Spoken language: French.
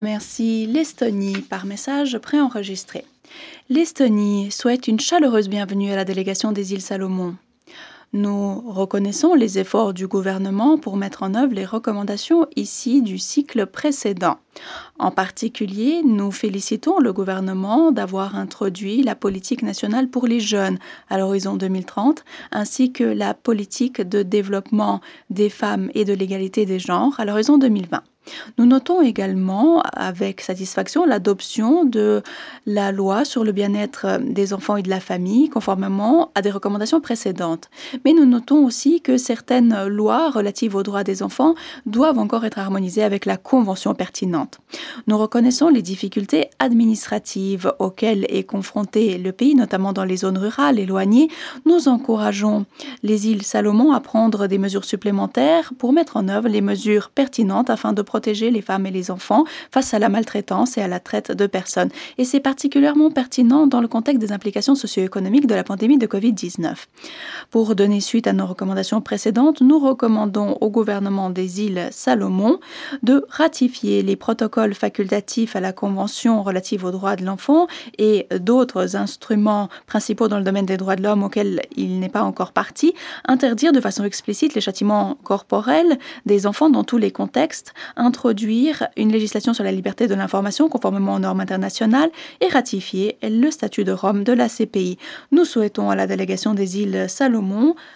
Merci l'Estonie par message préenregistré. L'Estonie souhaite une chaleureuse bienvenue à la délégation des îles Salomon. Nous reconnaissons les efforts du gouvernement pour mettre en œuvre les recommandations ici du cycle précédent. En particulier, nous félicitons le gouvernement d'avoir introduit la politique nationale pour les jeunes à l'horizon 2030, ainsi que la politique de développement des femmes et de l'égalité des genres à l'horizon 2020. Nous notons également avec satisfaction l'adoption de la loi sur le bien-être des enfants et de la famille, conformément à des recommandations précédentes. Mais nous notons aussi que certaines lois relatives aux droits des enfants doivent encore être harmonisées avec la convention pertinente. Nous reconnaissons les difficultés administratives auxquelles est confronté le pays, notamment dans les zones rurales éloignées. Nous encourageons les îles Salomon à prendre des mesures supplémentaires pour mettre en œuvre les mesures pertinentes afin de protéger les femmes et les enfants face à la maltraitance et à la traite de personnes. Et c'est particulièrement pertinent dans le contexte des implications socio-économiques de la pandémie de Covid-19. Pour donner suite à nos recommandations précédentes, nous recommandons au gouvernement des îles Salomon de ratifier les protocoles facultatifs à la Convention relative aux droits de l'enfant et d'autres instruments principaux dans le domaine des droits de l'homme auxquels il n'est pas encore parti, interdire de façon explicite les châtiments corporels des enfants dans tous les contextes, introduire une législation sur la liberté de l'information conformément aux normes internationales et ratifier le statut de Rome de la CPI. Nous souhaitons à la délégation des îles Salomon